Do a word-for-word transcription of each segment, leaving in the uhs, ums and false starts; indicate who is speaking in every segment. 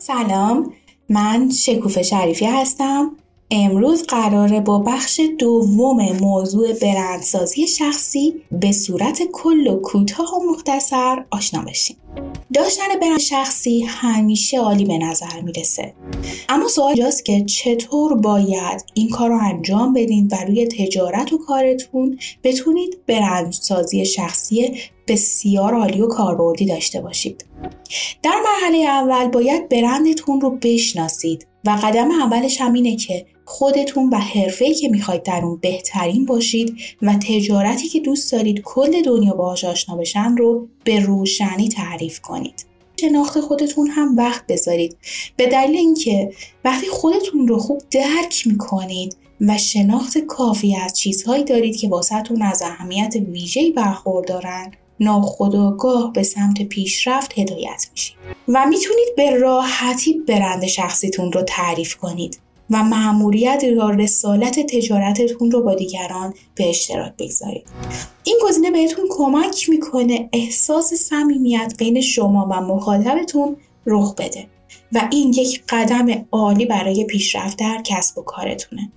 Speaker 1: سلام، من شکوفه شریفی هستم. امروز قراره با بخش دوم موضوع برندسازی شخصی به صورت کل و کوتاه و مختصر آشنا بشیم. داشتن برند شخصی همیشه عالی به نظر میرسه، اما سوال اینجاست که چطور باید این کار رو انجام بدین و روی تجارت و کارتون بتونید برندسازی شخصی بسیار عالی و کاربردی داشته باشید. در مرحله اول باید برندتون رو بشناسید و قدم اولش هم اینه که خودتون و حرفه‌ای که میخواید در اون بهترین باشید و تجارتی که دوست دارید کل دنیا باهاش آشنا بشن رو به روشنی تعریف کنید. شناخت خودتون هم وقت بذارید، به دلیل اینکه وقتی خودتون رو خوب درک میکنید و شناخت کافی از چیزهایی دارید که واسهتون از اهمیت ویژه‌ای برخوردارن، ناخودآگاه به سمت پیشرفت هدایت میشید و میتونید به راحتی برند شخصیتون رو تعریف کنید و مأموریت یا رسالت تجارتتون رو با دیگران به اشتراک بگذارید. این گزینه بهتون کمک میکنه احساس صمیمیت بین شما و مخاطبتون رخ بده و این یک قدم عالی برای پیشرفت در کسب و کارتونه.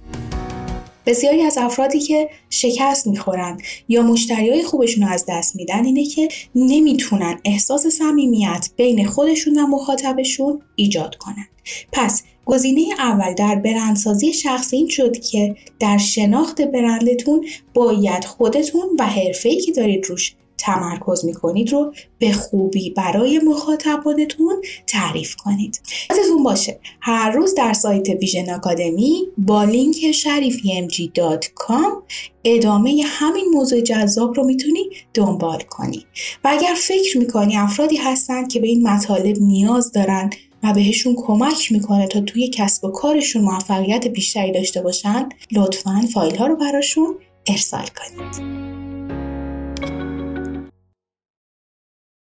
Speaker 1: بسیاری از افرادی که شکست میخورن یا مشتریای خوبشون رو از دست میدن اینه که نمیتونن احساس صمیمیت بین خودشون و مخاطبشون ایجاد کنن. پس گزینه اول در برندسازی شخصی این شد که در شناخت برندتون باید خودتون و حرفه‌ای که دارید روش تمرکز میکنید رو به خوبی برای مخاطبانتون تعریف کنید. یادتون باشه هر روز در سایت ویژن آکادمی با لینک شریفی ام جی دات کام ادامه همین موضوع جذاب رو میتونی دنبال کنی و اگر فکر میکنی افرادی هستن که به این مطالب نیاز دارن و بهشون کمک میکنه تا توی کسب و کارشون موفقیت بیشتری داشته باشن، لطفاً فایل ها رو براشون ارسال کنید.